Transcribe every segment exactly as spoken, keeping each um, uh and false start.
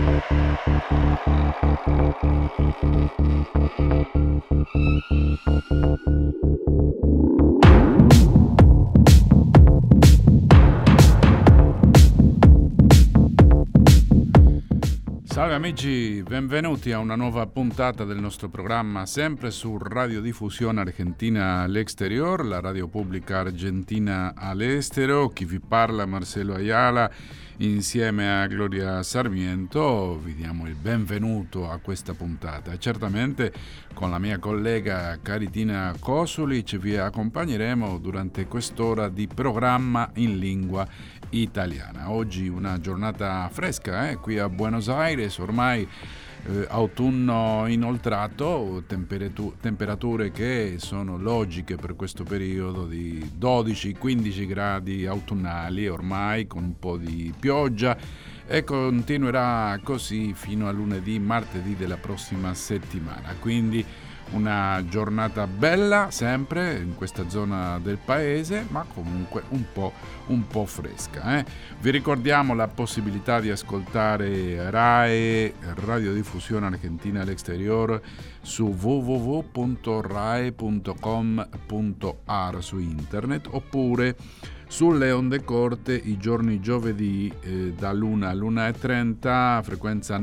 Salve amici, benvenuti a una nuova puntata del nostro programma, sempre su Radiodiffusione Argentina all'Exterior, la radio pubblica argentina all'estero. Chi vi parla, Marcelo Ayala, insieme a Gloria Sarmiento, vi diamo il benvenuto a questa puntata. E certamente con la mia collega Caritina Cosulic vi accompagneremo durante quest'ora di programma in lingua italiana. Oggi una giornata fresca, eh? Qui a Buenos Aires, ormai eh, autunno inoltrato, temperatu- temperature che sono logiche per questo periodo di dodici quindici gradi autunnali, ormai con un po' di pioggia, e continuerà così fino a lunedì, martedì della prossima settimana. Quindi una giornata bella sempre in questa zona del paese, ma comunque un po', un po' fresca. Eh? Vi ricordiamo la possibilità di ascoltare RAE, Radiodiffusione Argentina all'Exterior, su w w w punto rae punto com punto a r su internet, oppure sulle onde corte i giorni giovedì eh, dall'una all'una e trenta, frequenza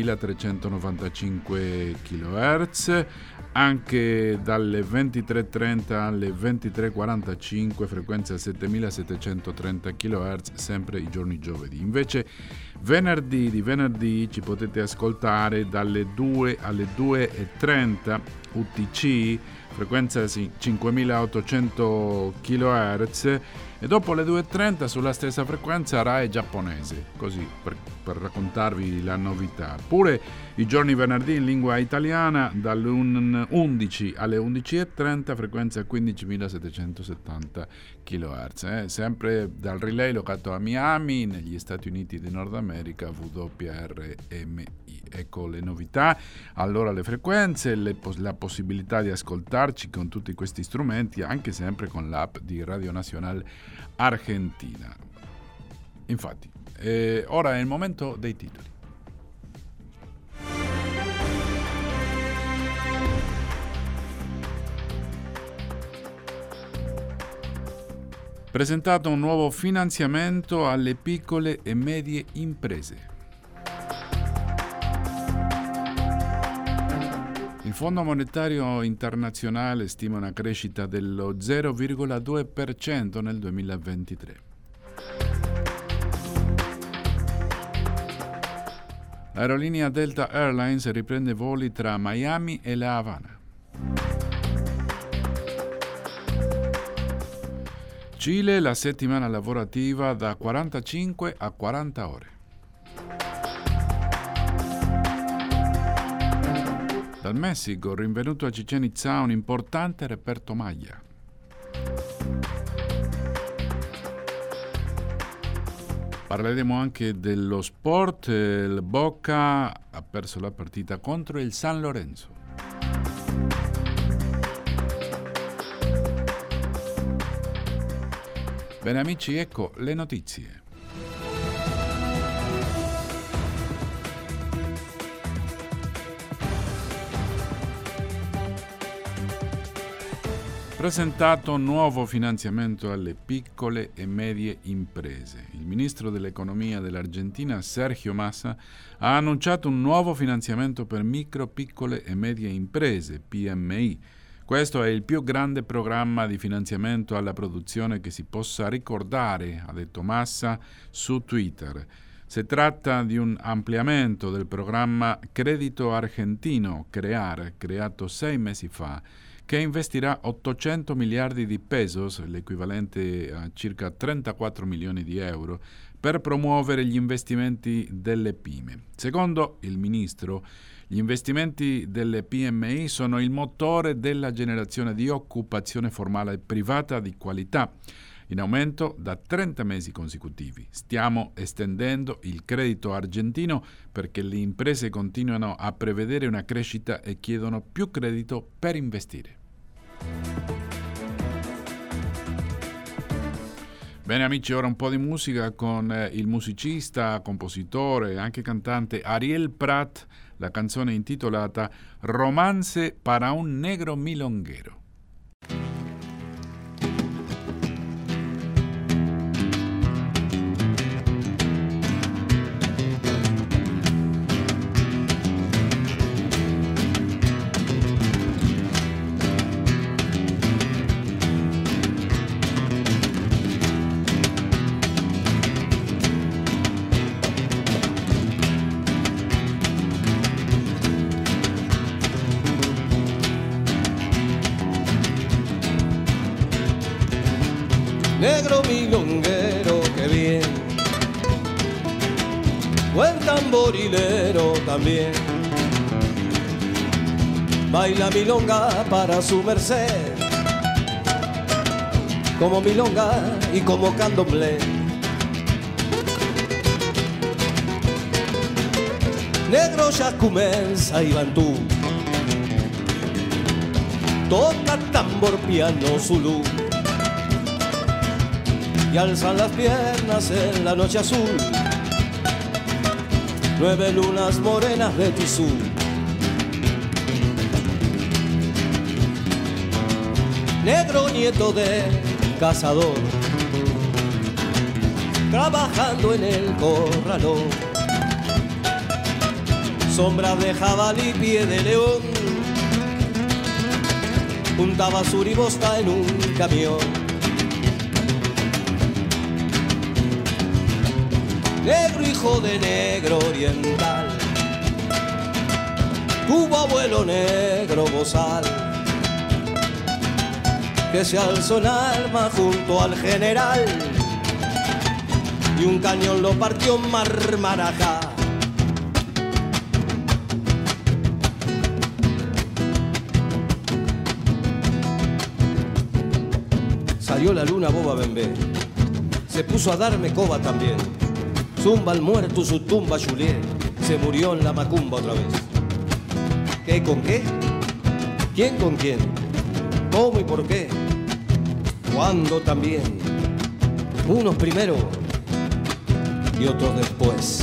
novemilatrecentonovantacinque kHz, anche dalle ventitré e trenta alle ventitré e quarantacinque, frequenza settemilasettecentotrenta kHz, sempre i giorni giovedì. Invece venerdì di venerdì ci potete ascoltare dalle due alle due e trenta U T C, frequenza cinquemilaottocento kHz, e dopo le due e trenta sulla stessa frequenza RAE giapponese, così per, per raccontarvi la novità. Pure i giorni venerdì in lingua italiana dalle undici alle undici e trenta, frequenza quindicimilasettecentosettanta kHz, eh? Sempre dal relay locato a Miami, negli Stati Uniti di Nord America, W R M I. Ecco le novità, allora le frequenze, le, la possibilità di ascoltarci con tutti questi strumenti, anche sempre con l'app di Radio Nacional Argentina. Infatti, eh, ora è il momento dei titoli. Presentato un nuovo finanziamento alle piccole e medie imprese. Il Fondo Monetario Internazionale stima una crescita dello zero virgola due per cento nel duemilaventitré. L'aerolinea Delta Airlines riprende voli tra Miami e La Habana. Cile, la settimana lavorativa da quarantacinque a quaranta ore. Dal Messico, rinvenuto a Chichén Itzá un importante reperto Maya. Parleremo anche dello sport. Il Boca ha perso la partita contro il San Lorenzo. Bene amici, ecco le notizie. Presentato nuovo finanziamento alle piccole e medie imprese. Il ministro dell'economia dell'Argentina, Sergio Massa, ha annunciato un nuovo finanziamento per micro, piccole e medie imprese, P M I. Questo è il più grande programma di finanziamento alla produzione che si possa ricordare, ha detto Massa su Twitter. Si tratta di un ampliamento del programma Credito Argentino, CREAR, creato sei mesi fa, che investirà ottocento miliardi di pesos, l'equivalente a circa trentaquattro milioni di euro, per promuovere gli investimenti delle pyme. Secondo il ministro, gli investimenti delle P M I sono il motore della generazione di occupazione formale e privata di qualità, in aumento da trenta mesi consecutivi. Stiamo estendendo il credito argentino perché le imprese continuano a prevedere una crescita e chiedono più credito per investire. Bene amici, ora un po' di musica con eh, il musicista, compositore e anche cantante Ariel Prat, la canzone intitolata Romance para un negro milonguero. Negro milonguero, que bien, buen tamborilero también, baila milonga para su merced, como milonga y como candomblé. Negro ya comienza y bantú, toca tambor, piano, zulú, y alzan las piernas en la noche azul, nueve lunas morenas de tisú. Negro nieto de cazador, trabajando en el corralón, sombra de jabalí, pie de león, juntaba suribosta en un camión. Negro hijo de negro oriental, tuvo abuelo negro bozal, que se alzó en arma junto al general, y un cañón lo partió en Marmarajá. Salió la luna boba bembé, se puso a darme coba también. Zumba al muerto su tumba Juliet, se murió en la macumba otra vez. ¿Qué con qué? ¿Quién con quién? ¿Cómo y por qué? ¿Cuándo también? Unos primero y otros después.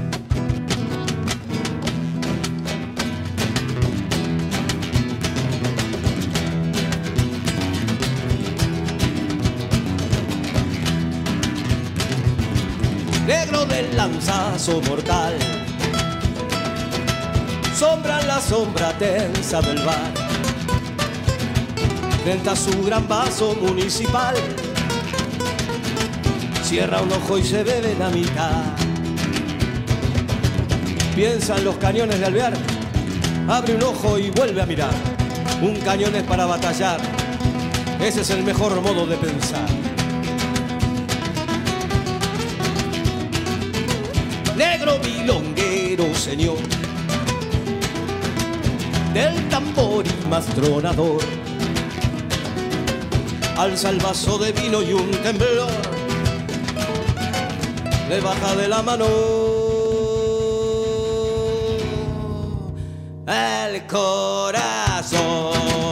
Negro del lanzazo mortal, sombra en la sombra tensa del bar, frente a su gran vaso municipal, cierra un ojo y se bebe la mitad. Piensa en los cañones de Alvear, abre un ojo y vuelve a mirar. Un cañón es para batallar, ese es el mejor modo de pensar. Negro milonguero, señor, del tambor y más tronador, alza el vaso de vino y un temblor le baja de la mano el corazón.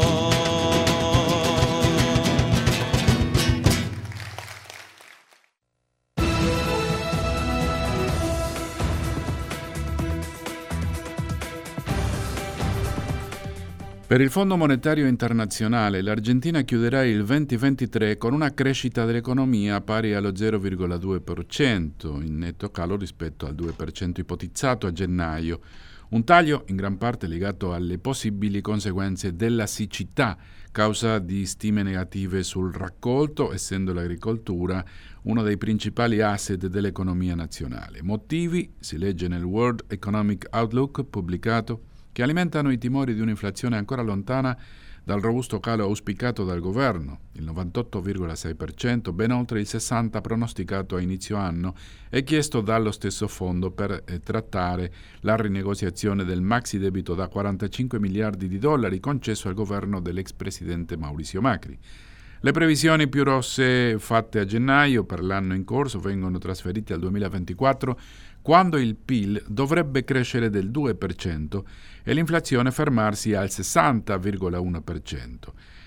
Per il Fondo Monetario Internazionale l'Argentina chiuderà il duemilaventitré con una crescita dell'economia pari allo zero virgola due per cento, in netto calo rispetto al due per cento ipotizzato a gennaio. Un taglio in gran parte legato alle possibili conseguenze della siccità, causa di stime negative sul raccolto, essendo l'agricoltura uno dei principali asset dell'economia nazionale. Motivi, si legge nel World Economic Outlook pubblicato, che alimentano i timori di un'inflazione ancora lontana dal robusto calo auspicato dal governo, il novantotto virgola sei per cento, ben oltre il sessanta per cento pronosticato a inizio anno e chiesto dallo stesso fondo per eh, trattare la rinegoziazione del maxi debito da quarantacinque miliardi di dollari concesso al governo dell'ex presidente Mauricio Macri. Le previsioni più rosse fatte a gennaio per l'anno in corso vengono trasferite al duemilaventiquattro, quando il P I L dovrebbe crescere del due per cento e l'inflazione fermarsi al sessanta virgola uno per cento.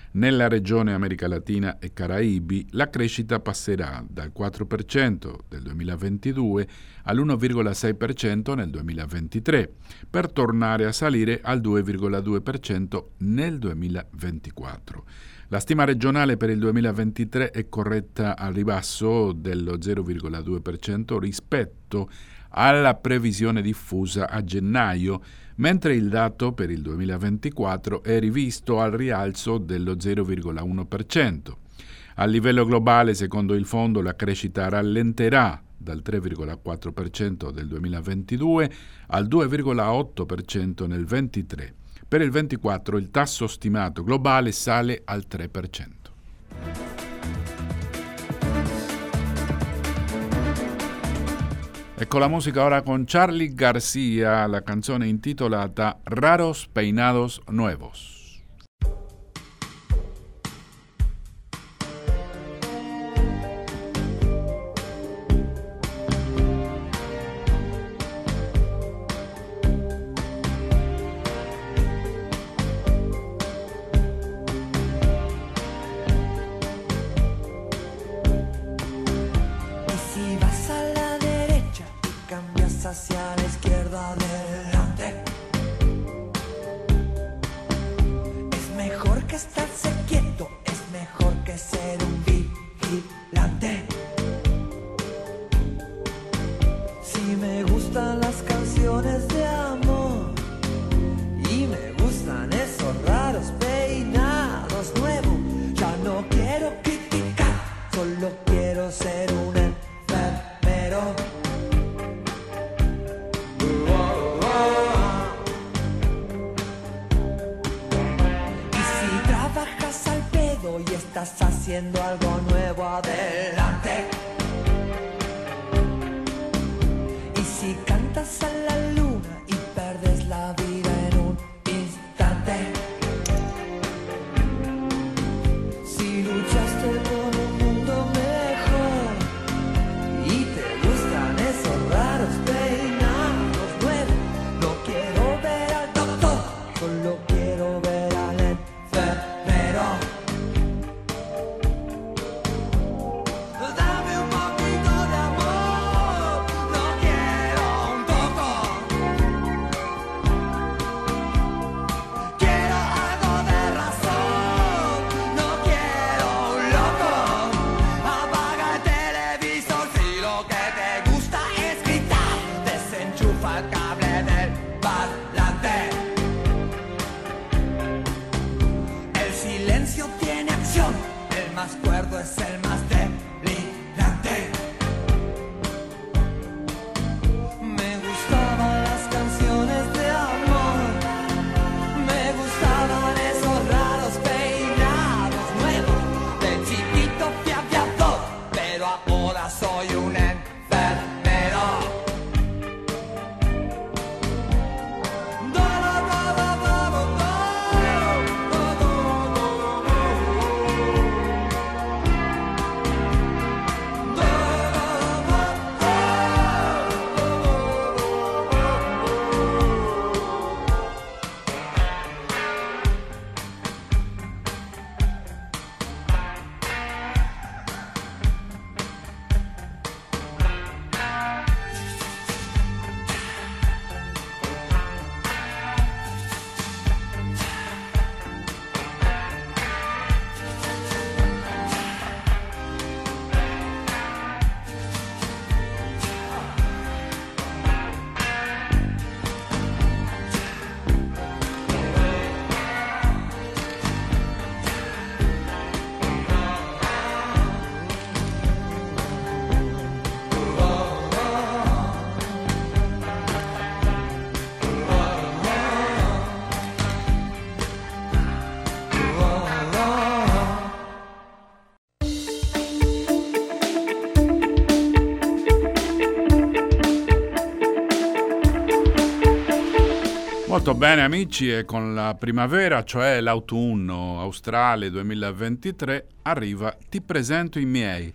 Nella regione America Latina e Caraibi la crescita passerà dal quattro per cento del duemilaventidue all'uno virgola sei per cento nel duemilaventitré, per tornare a salire al due virgola due per cento nel duemilaventiquattro. La stima regionale per il duemilaventitré è corretta al ribasso dello zero virgola due per cento rispetto alla previsione diffusa a gennaio, mentre il dato per il duemilaventiquattro è rivisto al rialzo dello zero virgola uno per cento. A livello globale, secondo il fondo, la crescita rallenterà dal tre virgola quattro per cento del duemilaventidue al due virgola otto per cento nel ventitré. Per il ventiquattro il tasso stimato globale sale al tre per cento. Ecco la musica ora con Charly Garcia, la canzone intitolata Raros Peinados Nuevos. Hacia la izquierda adelante. Es mejor que estarse quieto, es mejor que ser un vigilante. Si me gustan las canciones de amor y me gustan esos raros peinados nuevos, ya no quiero criticar, solo quiero ser un enfermero. Y estás haciendo algo nuevo, adelante. Y si cantas a la luna y perdes la vida en un instante, si luchaste por un mundo mejor y te gustan esos raros peinados nuevos, no quiero ver al doctor, solo quiero ver al enfermero. Es el más delirante. Me gustaban las canciones de amor, me gustaban esos raros peinados nuevos. De chiquito fui aviador, pero ahora soy un enfermero. Molto bene amici, e con la primavera, cioè l'autunno australe duemilaventitré, arriva Ti presento i miei,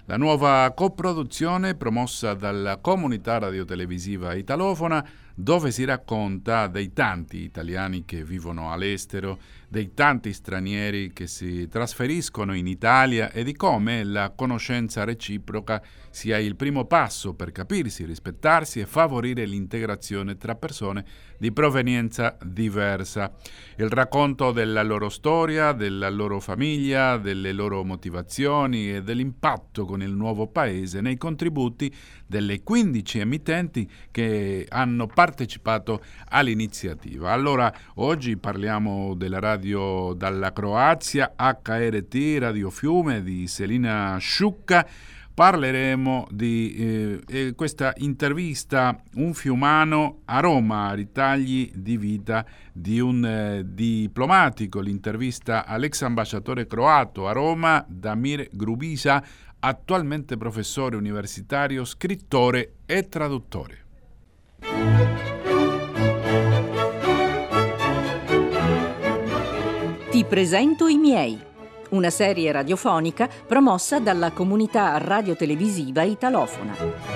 la nuova coproduzione promossa dalla comunità radiotelevisiva italofona, dove si racconta dei tanti italiani che vivono all'estero, dei tanti stranieri che si trasferiscono in Italia e di come la conoscenza reciproca sia il primo passo per capirsi, rispettarsi e favorire l'integrazione tra persone di provenienza diversa. Il racconto della loro storia, della loro famiglia, delle loro motivazioni e dell'impatto con il nuovo paese nei contributi delle quindici emittenti che hanno partecipato all'iniziativa. Allora, oggi parliamo della radio dalla Croazia, H R T Radio Fiume di Selina Sciucca. Parleremo di eh, questa intervista, un fiumano a Roma, ritagli di vita di un eh, diplomatico, l'intervista all'ex ambasciatore croato a Roma, Damir Grubisa, attualmente professore universitario, scrittore e traduttore. Ti presento i miei. Una serie radiofonica promossa dalla comunità radiotelevisiva italofona.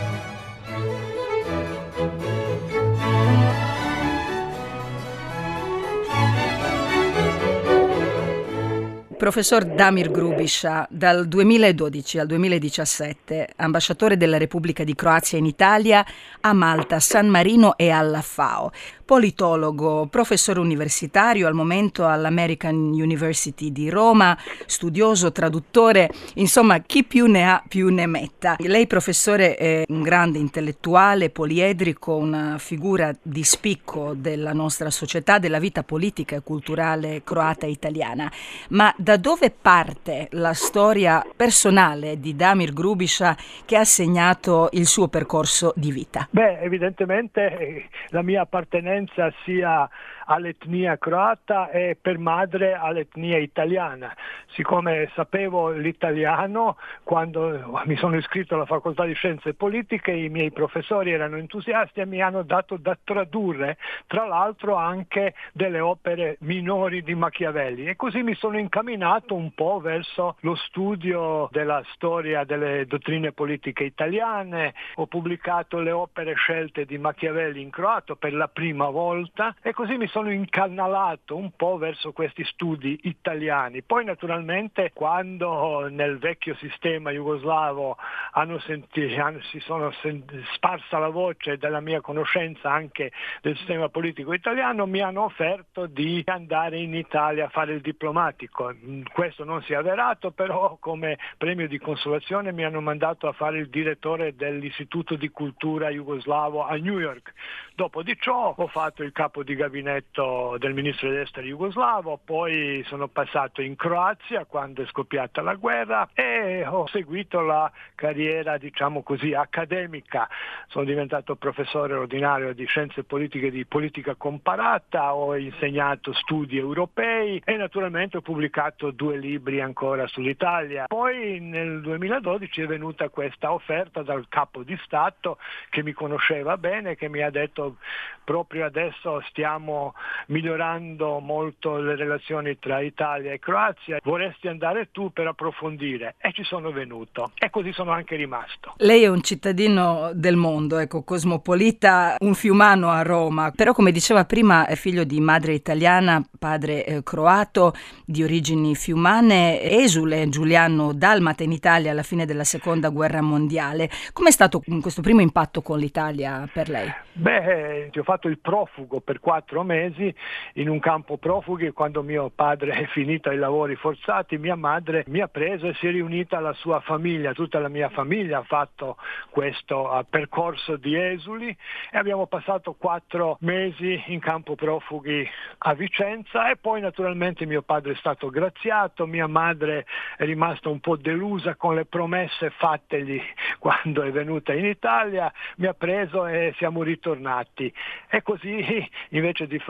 Professor Damir Grubisa, dal duemiladodici al duemiladiciassette, ambasciatore della Repubblica di Croazia in Italia, a Malta, San Marino e alla FAO. Politologo, professore universitario, al momento all'American University di Roma, studioso, traduttore, insomma chi più ne ha più ne metta. Lei, professore, è un grande intellettuale, poliedrico, una figura di spicco della nostra società, della vita politica e culturale croata e italiana. Ma da dove parte la storia personale di Damir Grubisa che ha segnato il suo percorso di vita? Beh, evidentemente la mia appartenenza sia all'etnia croata e per madre all'etnia italiana. Siccome sapevo l'italiano, quando mi sono iscritto alla facoltà di scienze politiche, i miei professori erano entusiasti e mi hanno dato da tradurre, tra l'altro anche delle opere minori di Machiavelli, e così mi sono incamminato un po' verso lo studio della storia delle dottrine politiche italiane. Ho pubblicato le opere scelte di Machiavelli in croato per la prima volta e così mi sono incanalato un po' verso questi studi italiani. Poi naturalmente quando nel vecchio sistema jugoslavo hanno sentito, hanno, si sono sent- sparsa la voce della mia conoscenza anche del sistema politico italiano, mi hanno offerto di andare in Italia a fare il diplomatico. Questo non si è avverato, però come premio di consolazione mi hanno mandato a fare il direttore dell'Istituto di Cultura Jugoslavo a New York. Dopo di ciò ho fatto il capo di gabinetto del ministro degli esteri jugoslavo, poi sono passato in Croazia quando è scoppiata la guerra e ho seguito la carriera, diciamo così, accademica. Sono diventato professore ordinario di scienze politiche e di politica comparata, ho insegnato studi europei e naturalmente ho pubblicato due libri ancora sull'Italia. Poi nel duemiladodici è venuta questa offerta dal capo di Stato che mi conosceva bene, che mi ha detto: proprio adesso stiamo migliorando molto le relazioni tra Italia e Croazia, vorresti andare tu per approfondire? E ci sono venuto e così sono anche rimasto. Lei è un cittadino del mondo, ecco, cosmopolita, un fiumano a Roma, però come diceva prima è figlio di madre italiana, padre eh, croato, di origini fiumane, esule giuliano dalmata in Italia alla fine della seconda guerra mondiale. Com'è stato questo primo impatto con l'Italia per lei? Beh, ti ho fatto il profugo per quattro mesi in un campo profughi. Quando mio padre è finito i lavori forzati, mia madre mi ha preso e si è riunita alla sua famiglia, tutta la mia famiglia ha fatto questo uh, percorso di esuli e abbiamo passato quattro mesi in campo profughi a Vicenza e poi naturalmente mio padre è stato graziato, mia madre è rimasta un po' delusa con le promesse fattegli quando è venuta in Italia, mi ha preso e siamo ritornati e così invece di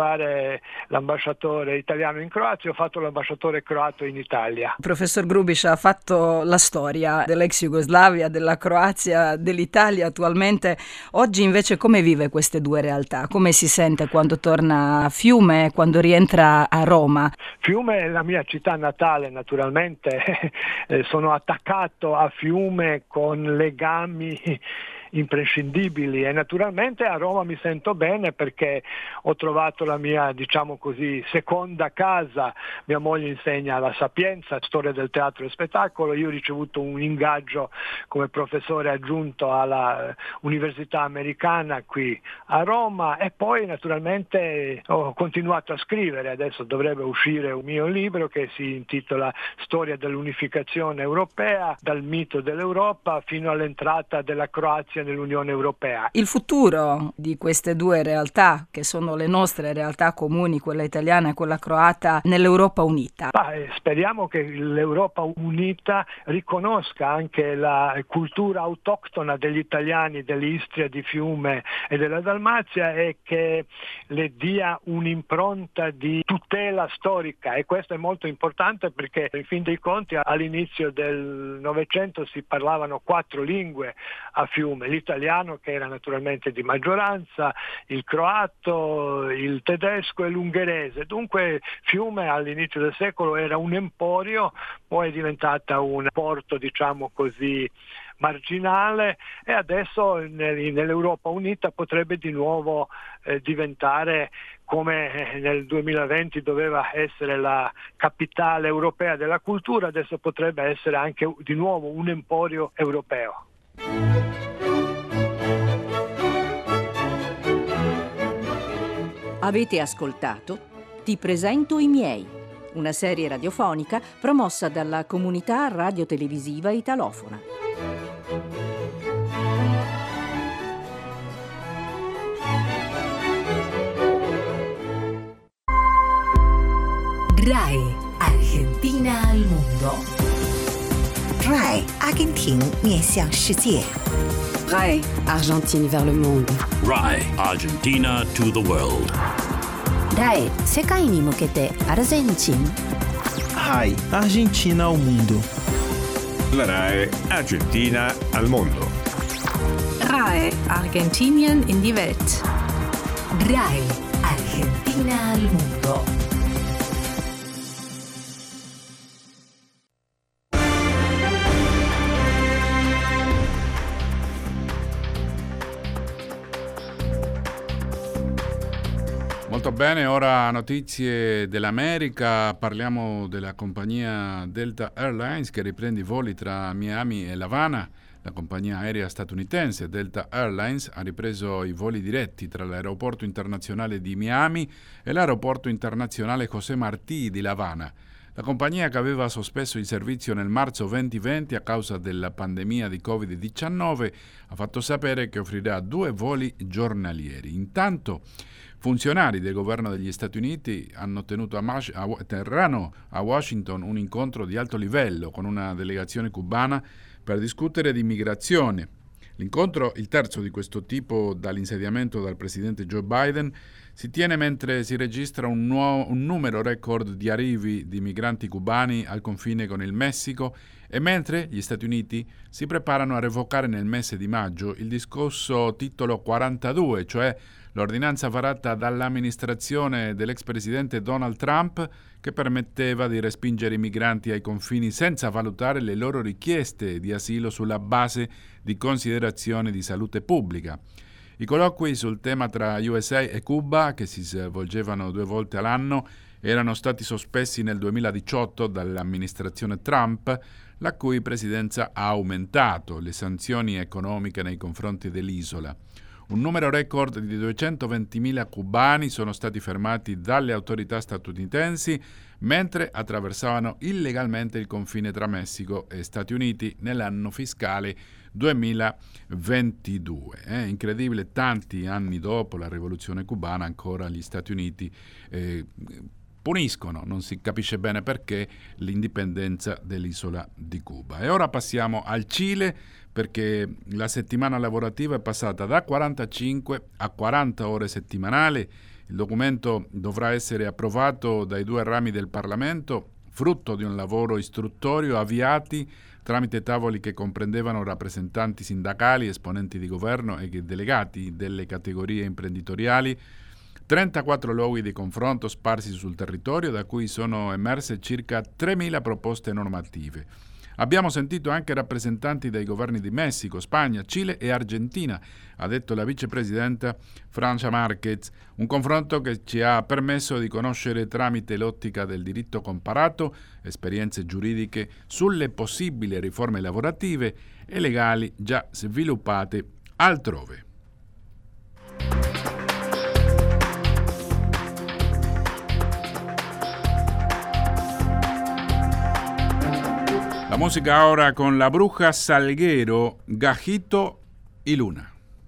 fare l'ambasciatore italiano in Croazia, ho fatto l'ambasciatore croato in Italia. Professor Grubiš ha fatto la storia dell'ex Jugoslavia, della Croazia, dell'Italia attualmente. Oggi invece come vive queste due realtà? Come si sente quando torna a Fiume, quando rientra a Roma? Fiume è la mia città natale, naturalmente. Sono attaccato a Fiume con legami imprescindibili e naturalmente a Roma mi sento bene perché ho trovato la mia, diciamo così, seconda casa. Mia moglie insegna alla Sapienza, storia del teatro e spettacolo, io ho ricevuto un ingaggio come professore aggiunto alla Università Americana qui a Roma e poi naturalmente ho continuato a scrivere. Adesso dovrebbe uscire un mio libro che si intitola Storia dell'unificazione europea, dal mito dell'Europa fino all'entrata della Croazia nell'Unione Europea. Il futuro di queste due realtà, che sono le nostre realtà comuni, quella italiana e quella croata, nell'Europa unita? Ah, speriamo che l'Europa unita riconosca anche la cultura autoctona degli italiani dell'Istria, di Fiume e della Dalmazia e che le dia un'impronta di tutela storica, e questo è molto importante perché in fin dei conti all'inizio del Novecento si parlavano quattro lingue a Fiume: l'italiano, che era naturalmente di maggioranza, il croato, il tedesco e l'ungherese. Dunque Fiume all'inizio del secolo era un emporio, poi è diventata un porto, diciamo così, marginale, e adesso nell'Europa unita potrebbe di nuovo eh, diventare, come nel duemilaventi doveva essere la capitale europea della cultura, adesso potrebbe essere anche di nuovo un emporio europeo. Avete ascoltato Ti presento i miei, una serie radiofonica promossa dalla comunità radiotelevisiva italofona. RAI Argentina al mondo. RAI Argentina 面向世界. RAI Argentine vers le monde. RAI Argentina to the world. RAI 世界に向けてアルゼンチン. RAI Argentina al mondo. La RAI Argentina al mondo. RAI Argentinien in die Welt. RAI Argentina al mondo. Molto bene, ora notizie dell'America, parliamo della compagnia Delta Airlines che riprende i voli tra Miami e La Habana. La compagnia aerea statunitense Delta Airlines ha ripreso i voli diretti tra l'aeroporto internazionale di Miami e l'aeroporto internazionale José Martí di La Habana. La compagnia, che aveva sospeso il servizio nel marzo duemilaventi a causa della pandemia di covid diciannove, ha fatto sapere che offrirà due voli giornalieri. Intanto, funzionari del governo degli Stati Uniti hanno tenuto a, Mas- a terreno a Washington un incontro di alto livello con una delegazione cubana per discutere di immigrazione. L'incontro, il terzo di questo tipo dall'insediamento del presidente Joe Biden, si tiene mentre si registra un, nuovo, un numero record di arrivi di migranti cubani al confine con il Messico e mentre gli Stati Uniti si preparano a revocare nel mese di maggio il discusso titolo quarantadue, cioè l'ordinanza varata dall'amministrazione dell'ex presidente Donald Trump che permetteva di respingere i migranti ai confini senza valutare le loro richieste di asilo sulla base di considerazioni di salute pubblica. I colloqui sul tema tra U S A e Cuba, che si svolgevano due volte all'anno, erano stati sospesi nel duemiladiciotto dall'amministrazione Trump, la cui presidenza ha aumentato le sanzioni economiche nei confronti dell'isola. Un numero record di duecentoventimila cubani sono stati fermati dalle autorità statunitensi mentre attraversavano illegalmente il confine tra Messico e Stati Uniti nell'anno fiscale duemilaventidue. È incredibile, tanti anni dopo la rivoluzione cubana ancora gli Stati Uniti eh, puniscono, non si capisce bene perché, l'indipendenza dell'isola di Cuba. E ora passiamo al Cile, perché la settimana lavorativa è passata da quarantacinque a quaranta ore settimanali. Il documento dovrà essere approvato dai due rami del Parlamento, frutto di un lavoro istruttorio avviati tramite tavoli che comprendevano rappresentanti sindacali, esponenti di governo e delegati delle categorie imprenditoriali, trentaquattro luoghi di confronto sparsi sul territorio, da cui sono emerse circa tremila proposte normative. Abbiamo sentito anche rappresentanti dei governi di Messico, Spagna, Cile e Argentina, ha detto la vicepresidenta Francia Marquez, un confronto che ci ha permesso di conoscere tramite l'ottica del diritto comparato esperienze giuridiche sulle possibili riforme lavorative e legali già sviluppate altrove. La música ahora con La Bruja Salguero, Gajito y Luna.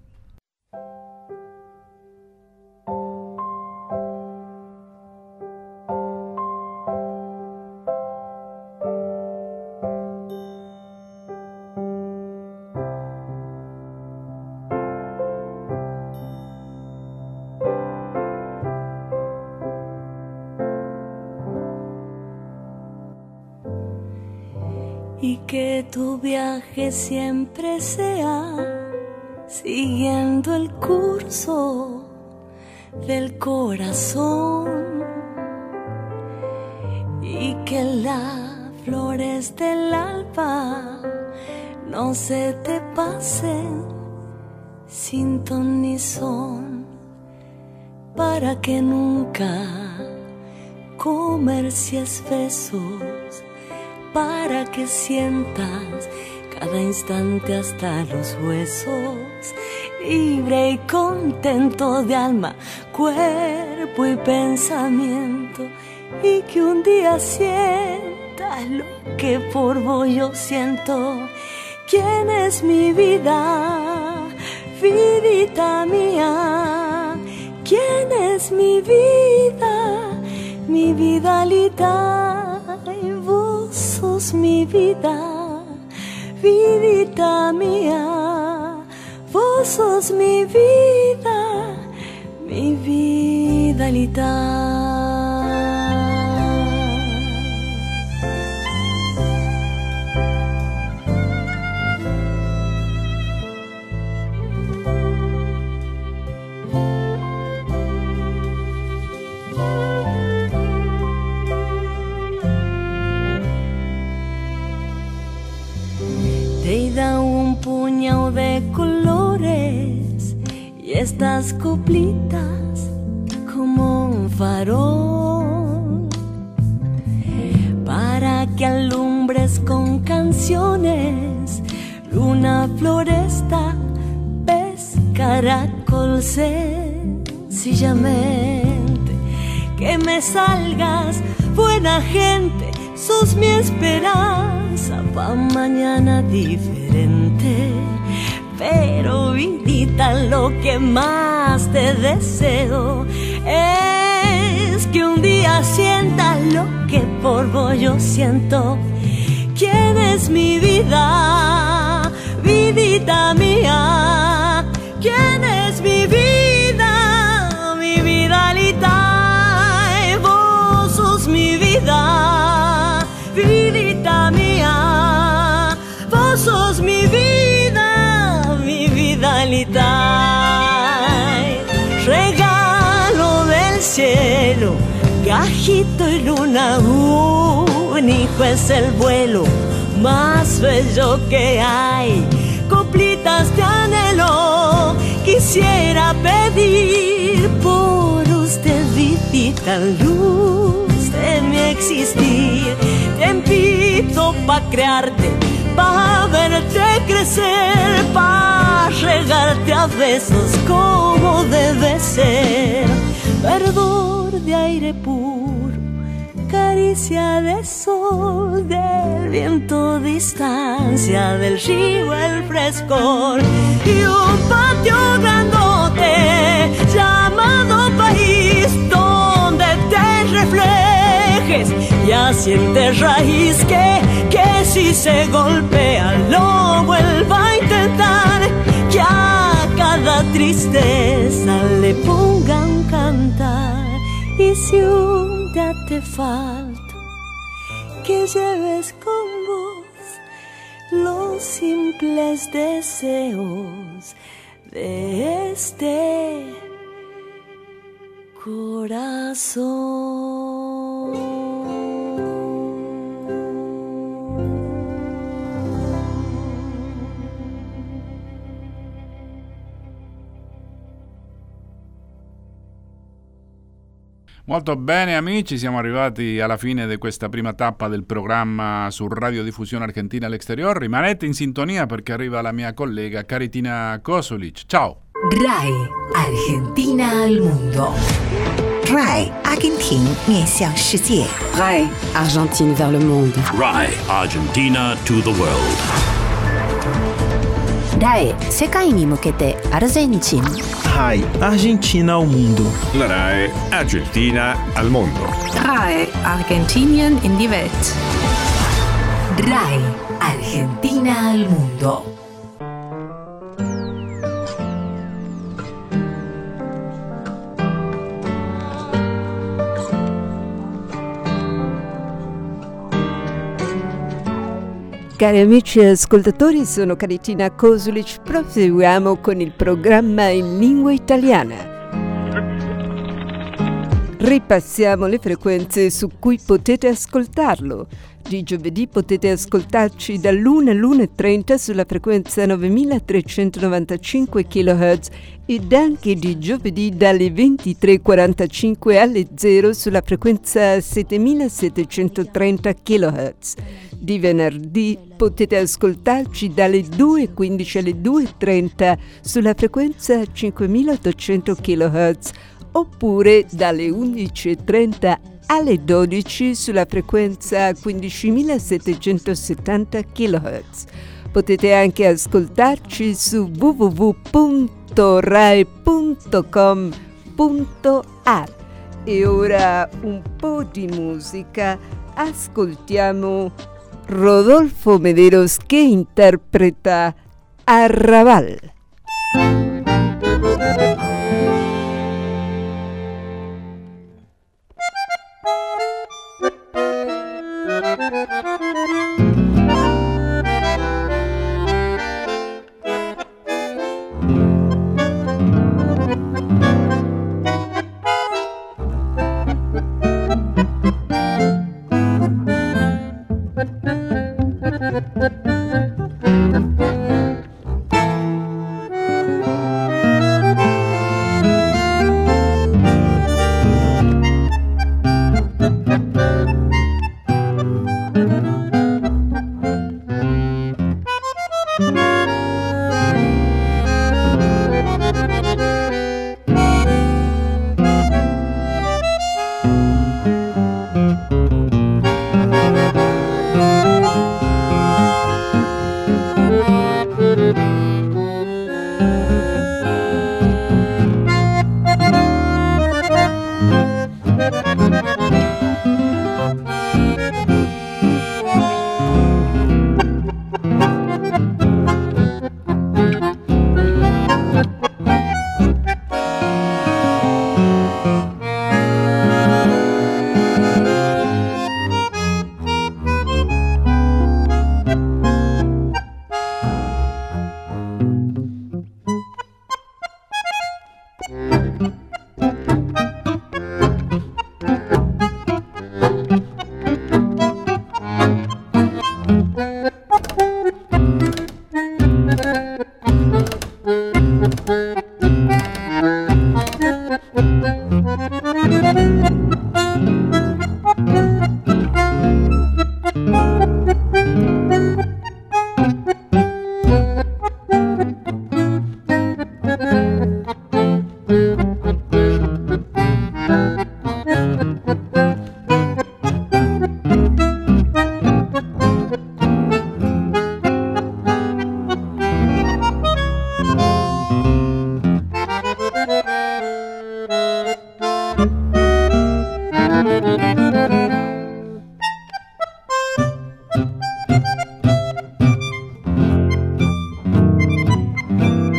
Y que tu viaje siempre sea siguiendo el curso del corazón, y que las flores del alba no se te pasen sin ton ni son, para que nunca comercies besos, para que sientas cada instante hasta los huesos, libre y contento de alma, cuerpo y pensamiento, y que un día sientas lo que por vos yo siento. ¿Quién es mi vida, vidita mía? ¿Quién es mi vida, mi vidalita? Vos sos mi vida, vidita mía. Vos sos mi vida, mi vidalita. Da un puñado de colores y estas coplitas como un farol, para que alumbres con canciones luna, floresta, pez, caracol, sencillamente que me salgas, buena gente, sos mi esperanza pa' mañana diferente. Pero vidita, lo que más te deseo es que un día sientas lo que por vos yo siento. ¿Quién es mi vida, vidita mía? ¿Quién es mi vida, mi vidalita? Y vos sos mi vida, vidita mía. Vos sos mi vida, mi vidalita. Regalo del cielo, gajito y luna, único es el vuelo más bello que hay. Coplitas de anhelo quisiera pedir por usted, vidita, luz de mi existir. Tiempito pa' crearte, pa' verte crecer, pa' regarte a besos como debe ser. Verdor de aire puro, caricia de sol, del viento distancia, del río el frescor, y un patio grandote llamado país, donde te reflejes y asiente raíz, que, que si se golpea lo vuelva a intentar, que a cada tristeza le pongan cantar. si un día te falto, que lleves con vos los simples deseos de este corazón. Molto bene amici, siamo arrivati alla fine di questa prima tappa del programma su Radiodiffusione Argentina all'Exterior. Rimanete in sintonia perché arriva la mia collega Caritina Kosulic. Ciao! RAI Argentina al mondo. RAI Argentina 面向世界. RAI Argentine vers le monde. RAI Argentina to the world. RAI 世界に向けてアルゼンチン. RAI Argentina al mondo. La RAI Argentina al mondo. RAI Argentinien in die Welt. RAI Argentina al mondo. Cari amici ascoltatori, sono Caritina Kosulic, proseguiamo con il programma in lingua italiana. Ripassiamo le frequenze su cui potete ascoltarlo. Di giovedì potete ascoltarci dall'una all'una e trenta sulla frequenza novemilatrecentonovantacinque chilohertz ed anche di giovedì dalle ventitré e quarantacinque alle zero sulla frequenza settemilasettecentotrenta chilohertz. Di venerdì potete ascoltarci dalle due e quindici alle due e trenta sulla frequenza cinquemilaottocento chilohertz oppure dalle undici e trenta alle dodici sulla frequenza quindicimilasettecentosettanta chilohertz. Potete anche ascoltarci su w w w punto rai punto com punto a r. E ora un po' di musica. Ascoltiamo Rodolfo Mederos che interpreta Arrabal.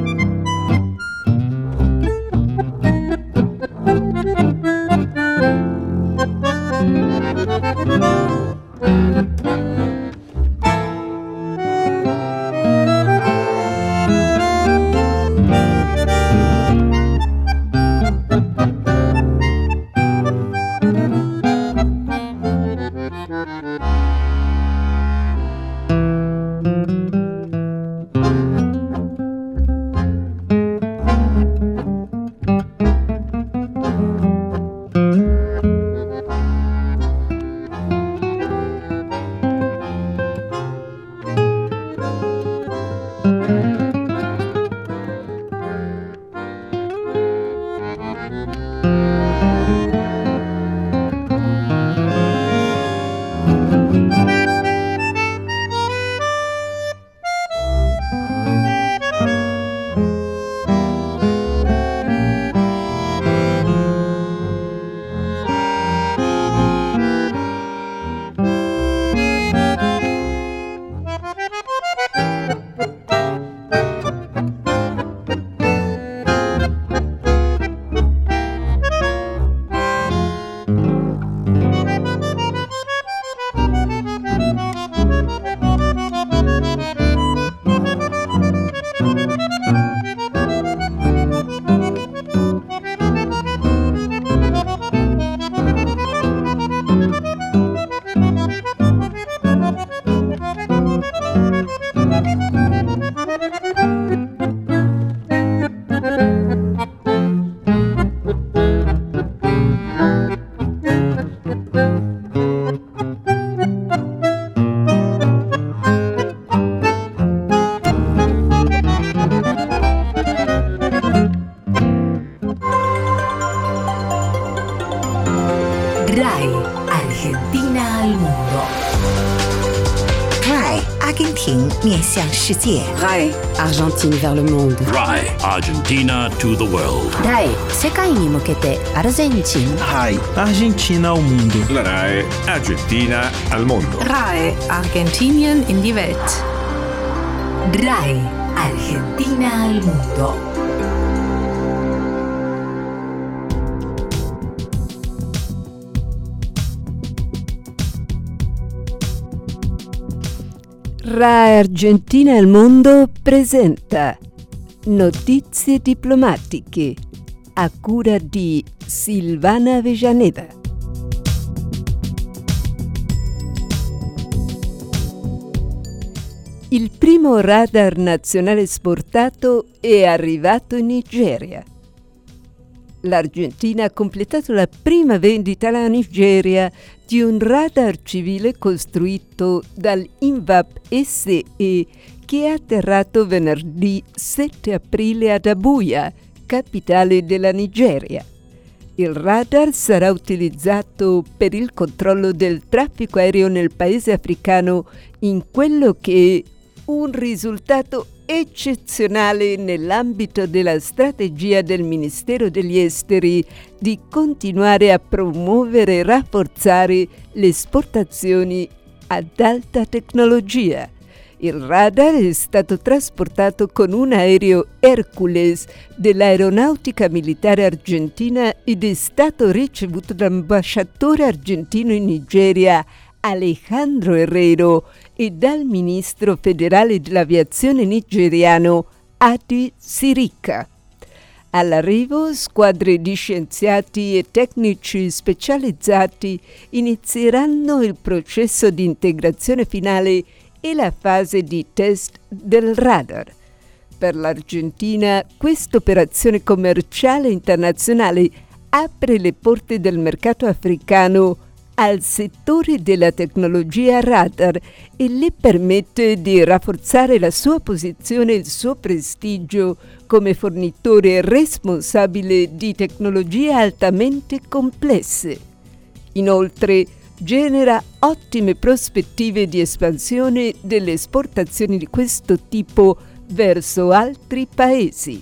Thank you. RAI Argentina al mondo. RAI 阿根廷面向世界。 RAI Argentine vers le monde. RAI Argentina to the world. RAI 世界に向けてアルゼンチン。 RAI Argentina al mondo. La RAI Argentina al mondo. RAI Argentinien in die Welt. RAI Argentina al mondo. RAI Argentina al mondo presenta Notizie diplomatiche a cura di Silvana Avellaneda. Il primo radar nazionale esportato è arrivato in Nigeria. L'Argentina ha completato la prima vendita alla Nigeria di un radar civile costruito dall'Invap S E che è atterrato venerdì sette aprile ad Abuja, capitale della Nigeria. Il radar sarà utilizzato per il controllo del traffico aereo nel paese africano in quello che è un risultato eccezionale nell'ambito della strategia del Ministero degli Esteri di continuare a promuovere e rafforzare le esportazioni ad alta tecnologia. Il radar è stato trasportato con un aereo Hercules dell'Aeronautica Militare Argentina ed è stato ricevuto dall'ambasciatore argentino in Nigeria Alejandro Herrero e dal ministro federale dell'aviazione nigeriano Adi Sirika. All'arrivo, squadre di scienziati e tecnici specializzati inizieranno il processo di integrazione finale e la fase di test del radar. Per l'Argentina, questa operazione commerciale internazionale apre le porte del mercato africano al settore della tecnologia radar e le permette di rafforzare la sua posizione e il suo prestigio come fornitore responsabile di tecnologie altamente complesse. Inoltre, genera ottime prospettive di espansione delle esportazioni di questo tipo verso altri paesi.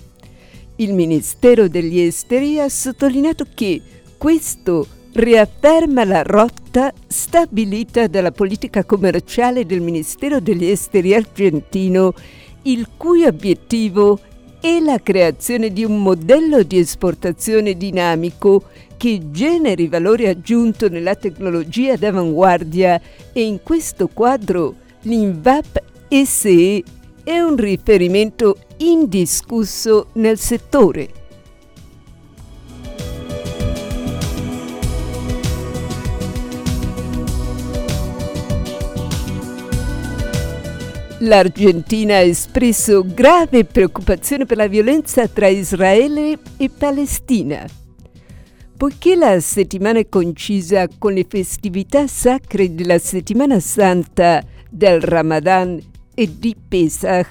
Il Ministero degli Esteri ha sottolineato che questo riafferma la rotta stabilita dalla politica commerciale del Ministero degli Esteri argentino, il cui obiettivo è la creazione di un modello di esportazione dinamico che generi valore aggiunto nella tecnologia d'avanguardia e in questo quadro l'Invap S E è un riferimento indiscusso nel settore. L'Argentina ha espresso grave preoccupazione per la violenza tra Israele e Palestina. Poiché la settimana è concisa con le festività sacre della Settimana Santa, del Ramadan e di Pesach,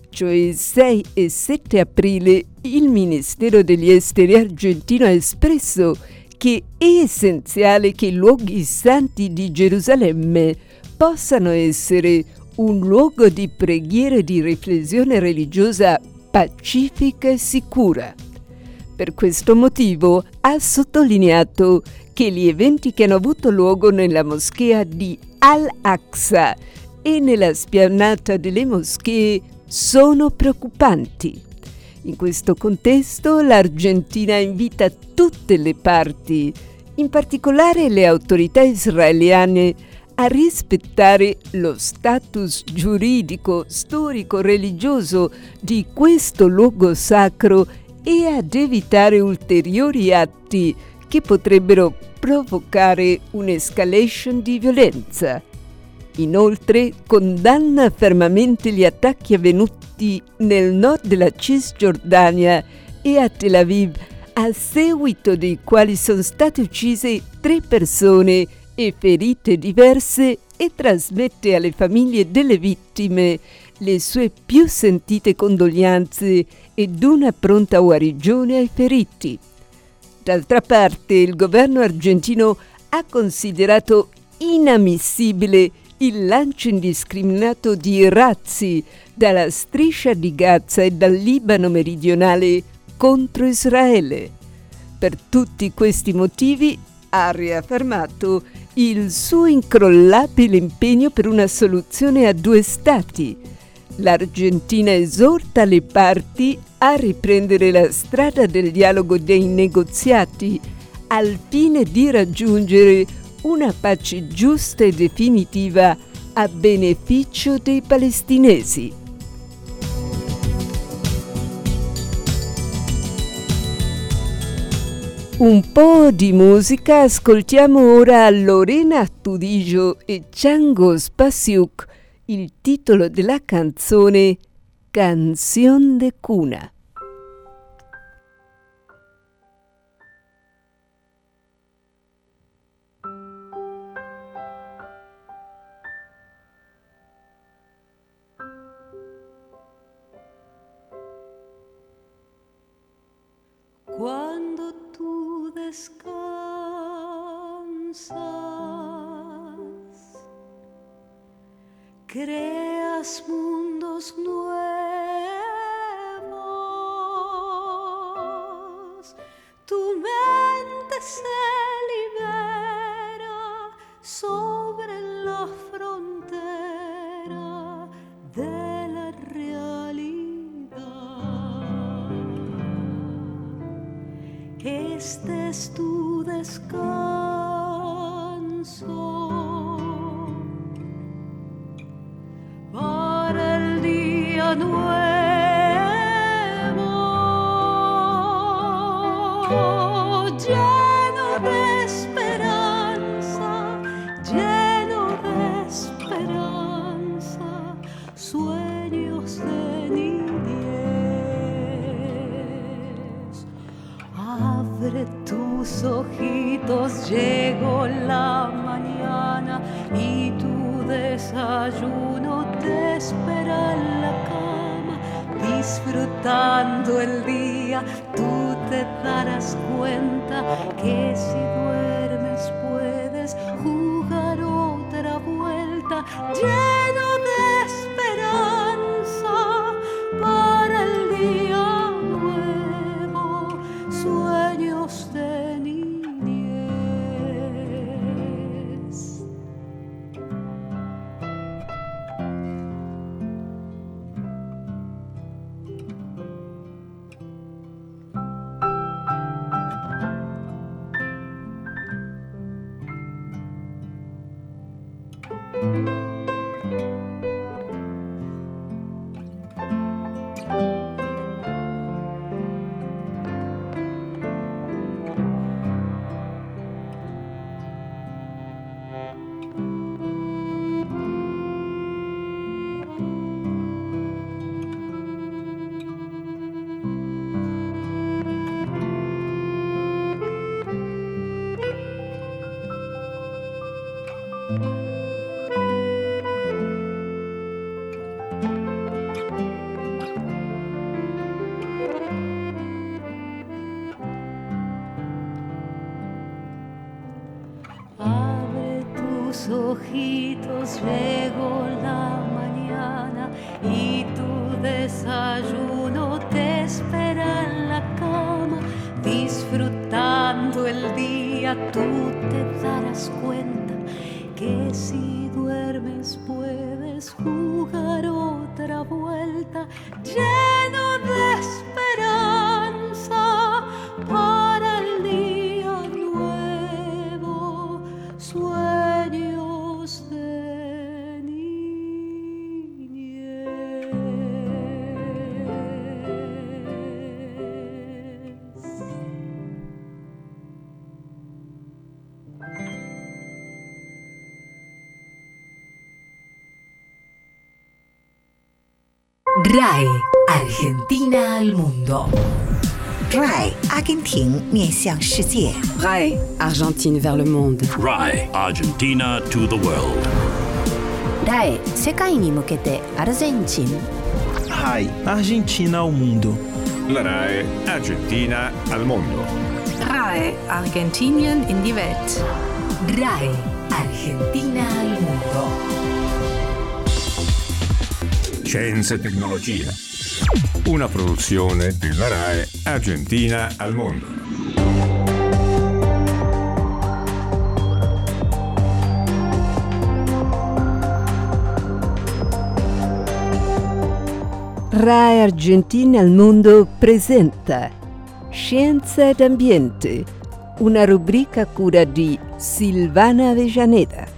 cioè sei e sette aprile, il Ministero degli Esteri argentino ha espresso che è essenziale che i luoghi santi di Gerusalemme possano essere un luogo di preghiera e di riflessione religiosa pacifica e sicura. Per questo motivo ha sottolineato che gli eventi che hanno avuto luogo nella moschea di Al-Aqsa e nella spianata delle moschee sono preoccupanti. In questo contesto l'Argentina invita tutte le parti, in particolare le autorità israeliane, a rispettare lo status giuridico, storico, religioso di questo luogo sacro e ad evitare ulteriori atti che potrebbero provocare un'escalation di violenza. Inoltre condanna fermamente gli attacchi avvenuti nel nord della Cisgiordania e a Tel Aviv, a seguito dei quali sono state uccise tre persone e ferite diverse, e trasmette alle famiglie delle vittime le sue più sentite condoglianze ed una pronta guarigione ai feriti. D'altra parte, il governo argentino ha considerato inammissibile il lancio indiscriminato di razzi dalla striscia di Gaza e dal Libano meridionale contro Israele. Per tutti questi motivi ha riaffermato il suo incrollabile impegno per una soluzione a due stati. L'Argentina esorta le parti a riprendere la strada del dialogo e dei negoziati al fine di raggiungere una pace giusta e definitiva a beneficio dei palestinesi. Un po' di musica, ascoltiamo ora Lorena Tudijo e Chango Spasiuk, il titolo della canzone Canción de Cuna. Cuando tú descansas, creas mundos nuevos, tu mente se libera sobre la frontera de la realidad. Este es tu descanso para el día nuevo, lleno de esperanza, lleno de esperanza, sueños de niñez. Abre tus ojitos, llegó la mañana y tu desayuno te espera en la cama. Disfrutando el día, tú te darás cuenta que si duermes puedes jugar otra vuelta, lleno de esperanza para el día nuevo, sueños de niñez. tus ojitos llegó la mañana y tu desayuno te espera en la cama. Disfrutando el día tú te darás cuenta que si duermes puedes jugar otra vuelta, lleno de esperanza para el día nuevo, sueños de niñez. RAI Argentina al mundo. RAI 阿根廷面向世界。 RAI Argentine vers le monde. RAI Argentina to the world. RAI 世界に向けてアルゼンチン。 RAI Argentina al mundo. La RAI Argentina al mondo. RAI Argentinien in die Welt. RAI Argentina al mondo. Scienza e tecnologia. Una produzione della RAI Argentina al mondo. RAI Argentina al mondo presenta Scienza ed Ambiente, una rubrica a cura di Silvana Avellaneda.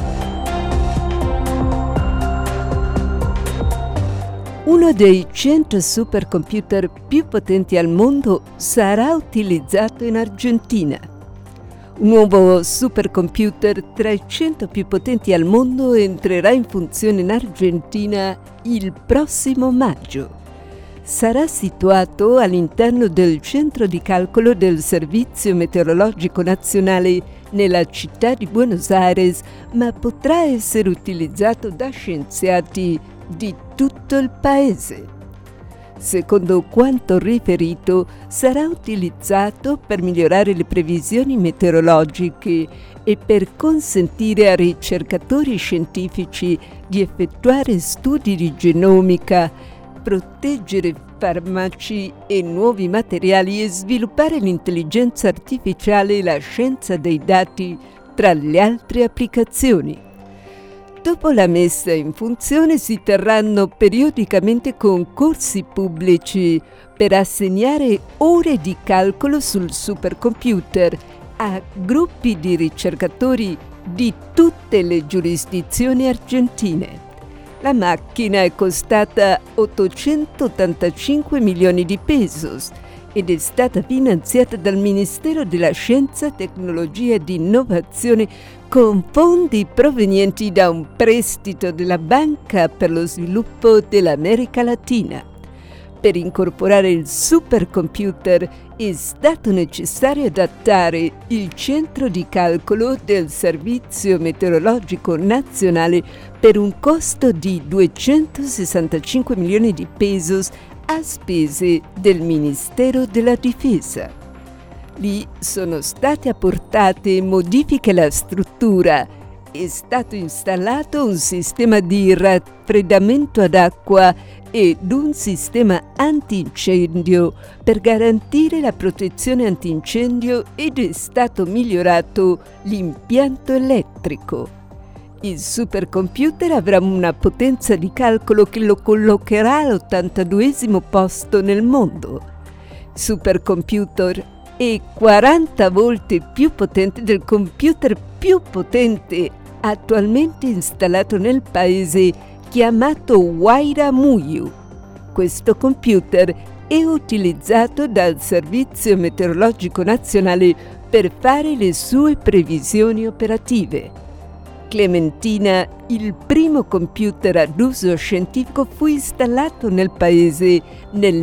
Uno dei cento supercomputer più potenti al mondo sarà utilizzato in Argentina. Un nuovo supercomputer tra i cento più potenti al mondo entrerà in funzione in Argentina il prossimo maggio. Sarà situato all'interno del centro di calcolo del Servizio Meteorologico Nazionale nella città di Buenos Aires, ma potrà essere utilizzato da scienziati di tutto il paese. Secondo quanto riferito, sarà utilizzato per migliorare le previsioni meteorologiche e per consentire a ricercatori scientifici di effettuare studi di genomica, proteggere farmaci e nuovi materiali e sviluppare l'intelligenza artificiale e la scienza dei dati, tra le altre applicazioni. Dopo la messa in funzione si terranno periodicamente concorsi pubblici per assegnare ore di calcolo sul supercomputer a gruppi di ricercatori di tutte le giurisdizioni argentine. La macchina è costata ottocentottantacinque milioni di pesos ed è stata finanziata dal Ministero della Scienza, Tecnologia ed Innovazione con fondi provenienti da un prestito della Banca per lo Sviluppo dell'America Latina. Per incorporare il supercomputer è stato necessario adattare il centro di calcolo del Servizio Meteorologico Nazionale per un costo di duecentosessantacinque milioni di pesos a spese del Ministero della Difesa. Lì sono state apportate modifiche alla struttura, è stato installato un sistema di raffreddamento ad acqua ed un sistema antincendio per garantire la protezione antincendio ed è stato migliorato l'impianto elettrico. Il supercomputer avrà una potenza di calcolo che lo collocherà all'ottantaduesimo posto nel mondo. Il supercomputer è quaranta volte più potente del computer più potente attualmente installato nel paese, chiamato Wayra Muyu. Questo computer è utilizzato dal Servizio Meteorologico Nazionale per fare le sue previsioni operative. Clementina, il primo computer ad uso scientifico, fu installato nel paese nel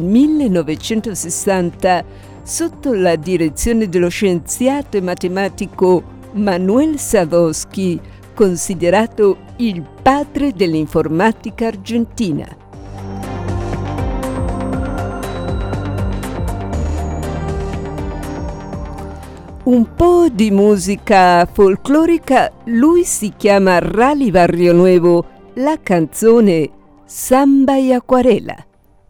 millenovecentosessanta sotto la direzione dello scienziato e matematico Manuel Sadowski, considerato il padre dell'informatica argentina. Un po' di musica folclorica, lui si chiama Rally Barrio Nuevo, la canzone Samba y Acuarela.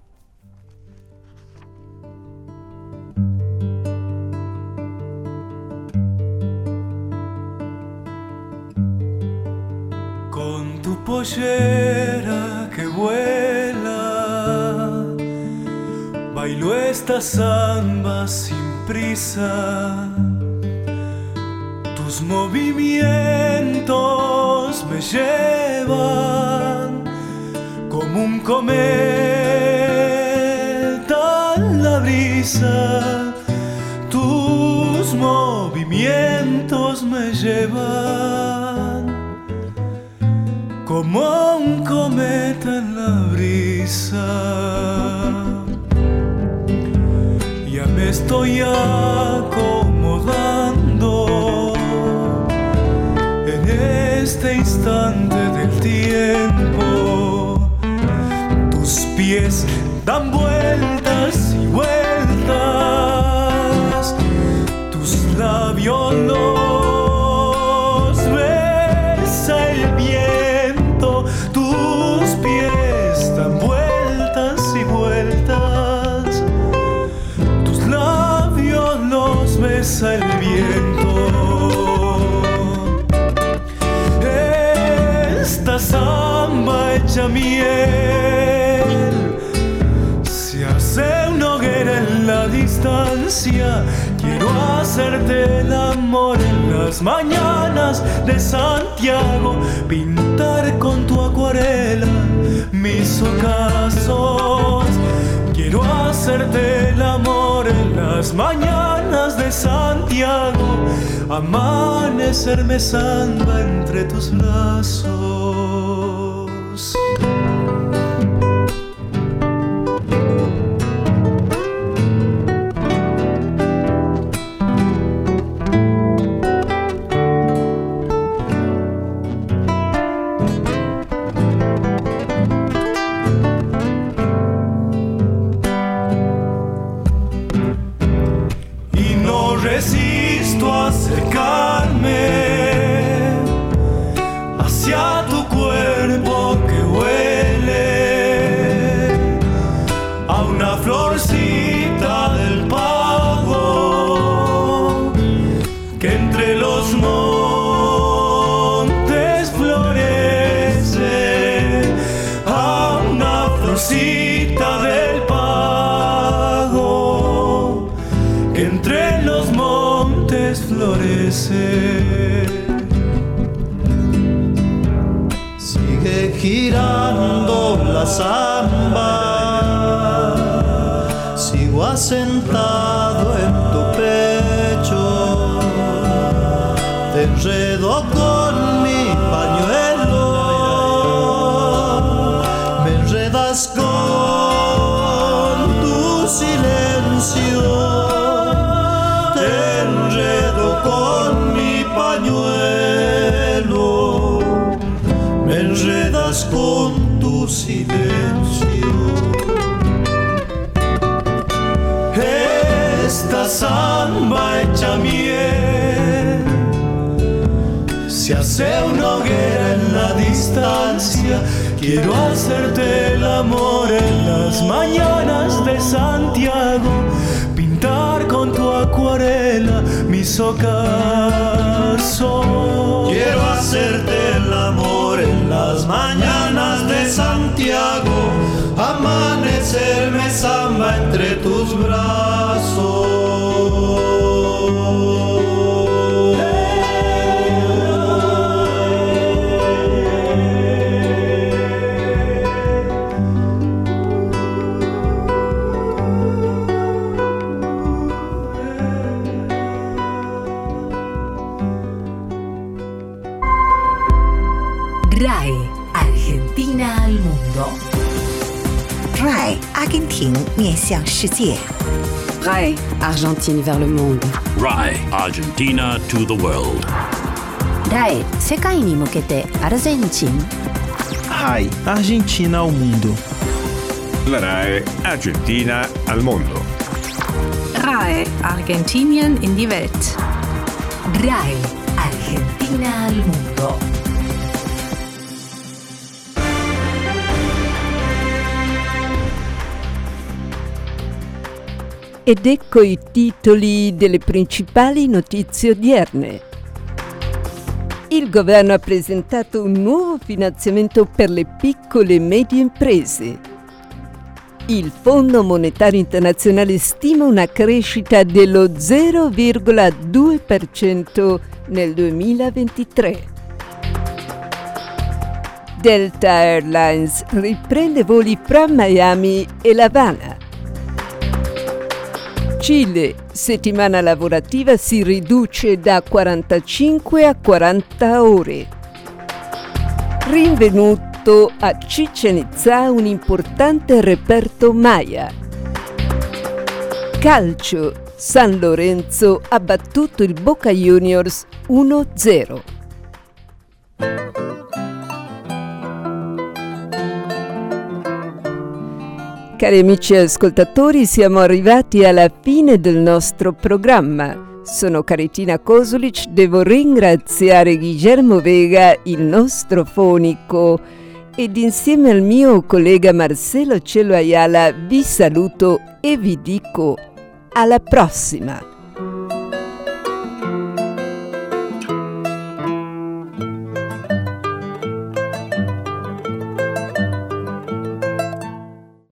Con tu pollera que vuela, bailo esta samba sin prisa. Tus movimientos me llevan como un cometa en la brisa. Tus movimientos me llevan como un cometa en la brisa. Ya me estoy acomodando en este instante del tiempo. Tus pies dan vueltas y vueltas, tus labios los besa el viento, tus pies dan vueltas y vueltas, tus labios los besa el viento. Esta samba hecha miel se hace una hoguera en la distancia. Quiero hacerte el amor en las mañanas de Santiago, pintar con tu acuarela mis ocasos. Quiero hacerte el amor en las mañanas de Santiago, amanecerme samba entre tus brazos. Resisto a acercarme hacia tu cuerpo que huele a una florcita del pago que entre los montes florece, a una florcita del pago que entre los montes florece. Sigue girando la samba, sigo asentado en tu pecho, te enredo con mi pañuelo, me enredas con tu silencio. Te enredo con mi pañuelo, me enredas con tu silencio. Esta samba hecha miel se hace una hoguera en la distancia. Quiero hacerte el amor en las mañanas de Santiago, pintar con tu acuarela mis ocasos. Quiero hacerte el amor en las mañanas de Santiago, amanecerme samba entre tus brazos. R A E Argentina al mundo. R A E 阿根廷面向世界。 R A E Argentine vers le monde. R A E Argentina to the world. R A E 世界に向けてアルゼンチン。 R A E Argentina ao mundo. La R A E Argentina al mondo. R A E Argentinien in die Welt. RAI Argentina al mondo. Ed ecco i titoli delle principali notizie odierne. Il governo ha presentato un nuovo finanziamento per le piccole e medie imprese. Il Fondo Monetario Internazionale stima una crescita dello zero virgola due per cento nel duemilaventitré. Delta Airlines riprende voli fra Miami e La Habana. Cile, settimana lavorativa si riduce da quarantacinque a quaranta ore. Rinvenuto a Chichén Itzá un importante reperto Maya. Calcio, San Lorenzo ha battuto il Boca Juniors uno a zero. Cari amici ascoltatori, siamo arrivati alla fine del nostro programma. Sono Caritina Kosulic, devo ringraziare Guillermo Vega, il nostro fonico, ed insieme al mio collega Marcelo Cello Ayala vi saluto e vi dico alla prossima!